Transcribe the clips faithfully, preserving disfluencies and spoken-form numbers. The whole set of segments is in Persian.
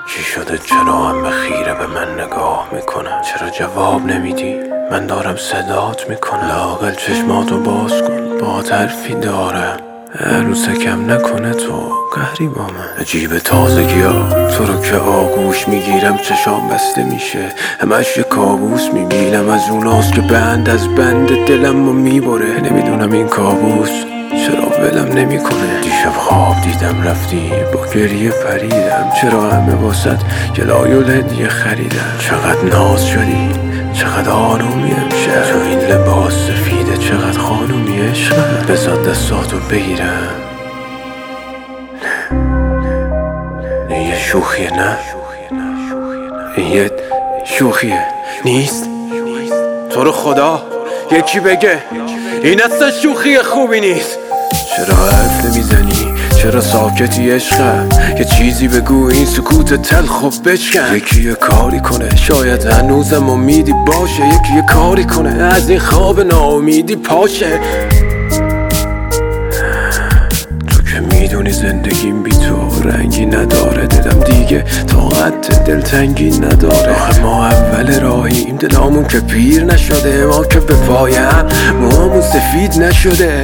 چی شده چرا همه خیره به من نگاه میکنن؟ چرا جواب نمیدی؟ من دارم صدات میکنم. لااقل چشماتو باز کن، با حرفی دارم. عروسکم نکنه تو قهری با من. عجیب تازگی ها تو رو که آغوش میگیرم چشام بسته میشه، همش یه کابوس میبینم از اوناست که بند از بند دلم رو میبره. نمیدونم این کابوس چرا ولم نمیکنه. دیشب خواب دیدم رفتی با گریه پریدم، چرا همه واسط گلای و هدیه خریدم. چقدر ناز شدی چقدر آرومی امشب، تو این لباس سفیده چقدر خانومی عشقم. بذار دستاتو بگیرم. نه این یه شوخیه، نه این یه شوخیه نیست. تو رو خدا یکی بگه این اصلا شوخی خوبی نیست. چرا حرف نمیزنی؟ چرا ساکتی عشقم؟ یه چیزی بگو این سکوت تلخ و بشکن. یکی یه کاری کنه، شاید هنوزم امیدی باشه. یکی یه کاری کنه از این خواب ناامیدی پاشه. تو که میدونی زندگیم بی تو رنگی نداره، دلم دیگه طاقت دلتنگی نداره. آخه ما اول راهیم، دلامون که پیر نشده، ما که به پایم موامون سفید نشده.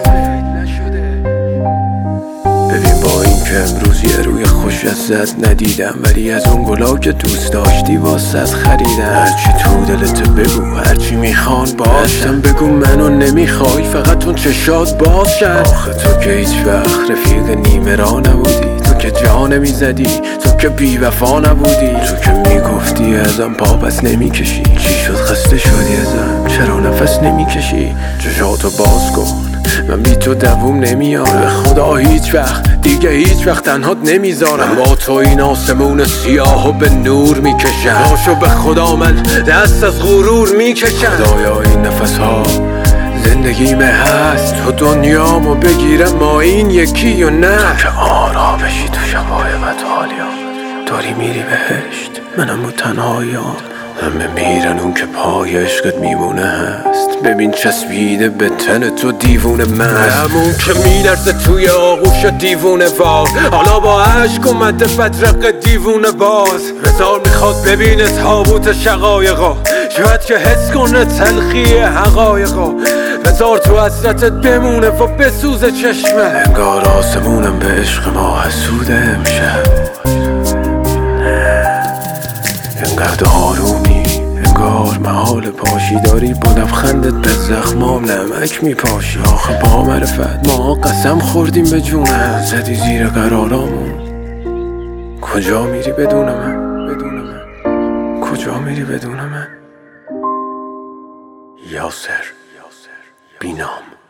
ببین با این که امروز یه روی خوش ازت ندیدم، ولی از اون گلا که دوست داشتی واسط خریدم. هرچی تو دلت بگو، هرچی میخوان باشم بگو منو نمیخوای، فقط اون چشات باشن. آخه تو که هیچ وقت رفیق نیمه را نبودی، تو که جا نمیزدی، تو که بی وفا نبودی. تو که میگفتی ازم پا بس نمیکشی، چی شد خسته شدی ازم؟ چرا نفس نمیکشی؟ چشاتو باز کن، من بی تو دووم نمیارم. به خدا هیچ وقت دیگه هیچ وقت تنهات نمیذارم. با تو این آسمون سیاهو به نور میکشم. باشو به خدا من دست از غرور میکشم. خدایا این نفس ها زندگیمه هست، تو دنیامو بگیرم ما این یکی و نه. تو که آرام بشی تو شبای بدحالیا، داری میری بهشت منم و تنهاییام. همه میرن اون که پای عشقت میمونه هست. ببین چسبیده به تن تو دیوونه من، همون که میلرزه توی آغوش دیوونه وار. حالا با عشق اومده بدرق دیوونه باز. هزار میخواد ببینه تابوت شقایقا، شاید که حس کنه تلخی حقایقا. هزار تو حسرتت بمونه و بسوزه چشمه. انگار آسمونم به عشق ما حسوده امشب. انقدر آرومی انگار محال پاشی، داری با لبخندت به زخمام نمک میپاشی. آخه با معرفت ما قسم خوردیم به جونم، زدی زیر قرارامون. کجا میری بدون من؟ بدون من کجا میری بدون من؟ یاسر بینام.